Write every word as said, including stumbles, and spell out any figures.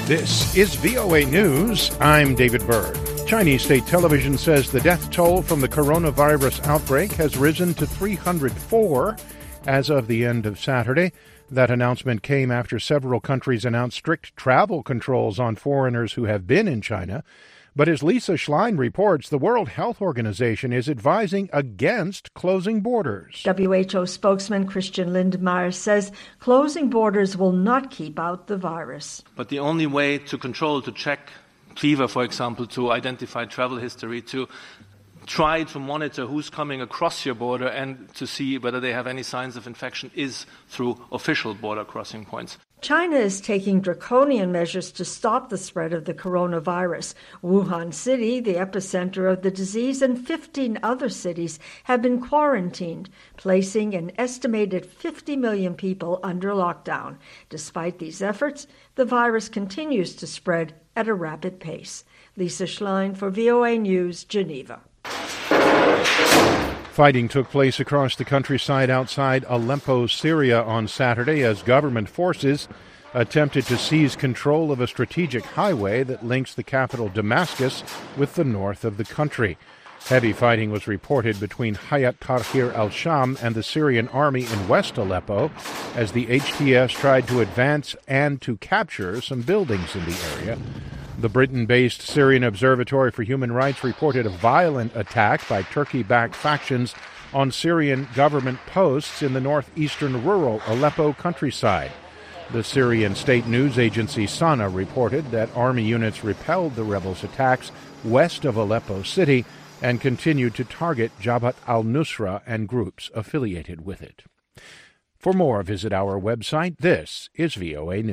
This is V O A News. I'm David Byrd. Chinese state television says the death toll from the coronavirus outbreak has risen to three hundred four as of the end of Saturday. That announcement came after several countries announced strict travel controls on foreigners who have been in China. But as Lisa Schlein reports, the World Health Organization is advising against closing borders. W H O spokesman Christian Lindmeier says closing borders will not keep out the virus. But the only way to control, to check fever, for example, to identify travel history, to try to monitor who's coming across your border and to see whether they have any signs of infection is through official border crossing points. China is taking draconian measures to stop the spread of the coronavirus. Wuhan City, the epicenter of the disease, and fifteen other cities have been quarantined, placing an estimated fifty million people under lockdown. Despite these efforts, the virus continues to spread at a rapid pace. Lisa Schlein for V O A News, Geneva. Fighting took place across the countryside outside Aleppo, Syria on Saturday as government forces attempted to seize control of a strategic highway that links the capital Damascus with the north of the country. Heavy fighting was reported between Hayat Tahrir al-Sham and the Syrian army in West Aleppo as the H T S tried to advance and to capture some buildings in the area. The Britain-based Syrian Observatory for Human Rights reported a violent attack by Turkey-backed factions on Syrian government posts in the northeastern rural Aleppo countryside. The Syrian state news agency Sana reported that army units repelled the rebels' attacks west of Aleppo city and continued to target Jabhat al-Nusra and groups affiliated with it. For more, visit our website. This is V O A News.